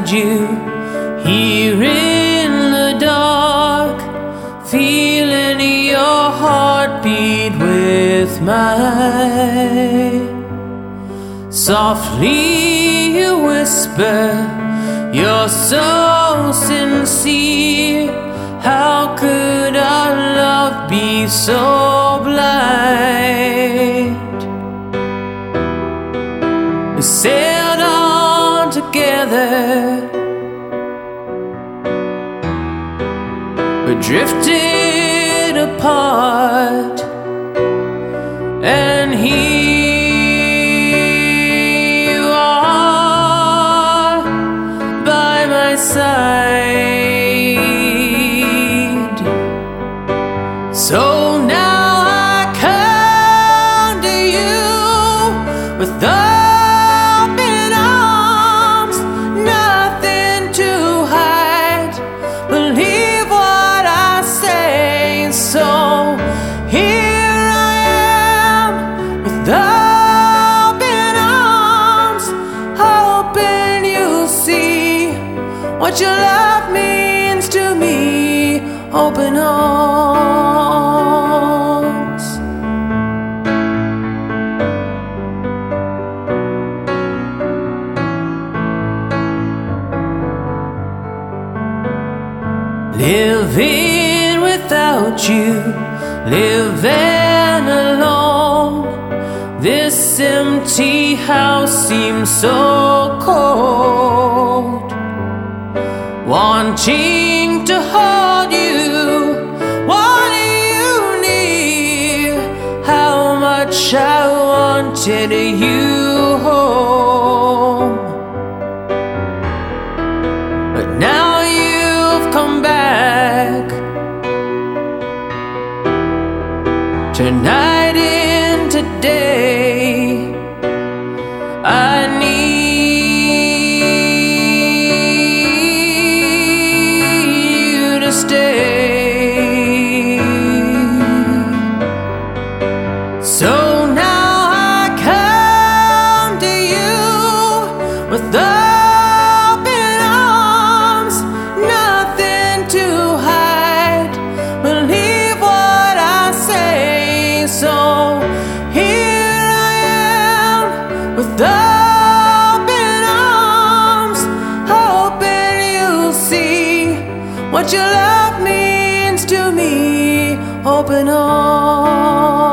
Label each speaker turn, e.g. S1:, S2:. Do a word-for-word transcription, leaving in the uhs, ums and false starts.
S1: find you here in the dark, feeling your heartbeat with mine. Softly you whisper, you're so sincere. How could our love be so blind? We sailed on together, we drifted apart, and here you are by my side. So now I come to you with open arms, nothing to hide. Believe what I say. So here I am with open arms, hoping you'll see what your love means to me. Open arms. Living without you, living alone. This empty house seems so cold. Wanting to hold you, wanting you near. How much I wanted you home, but now you've come back. Tonight into day, I need you to stay. So now I come to you with open arms, nothing to hide. Believe what I say. So here I am with open arms, hoping you'll see what your love means to me. Open arms.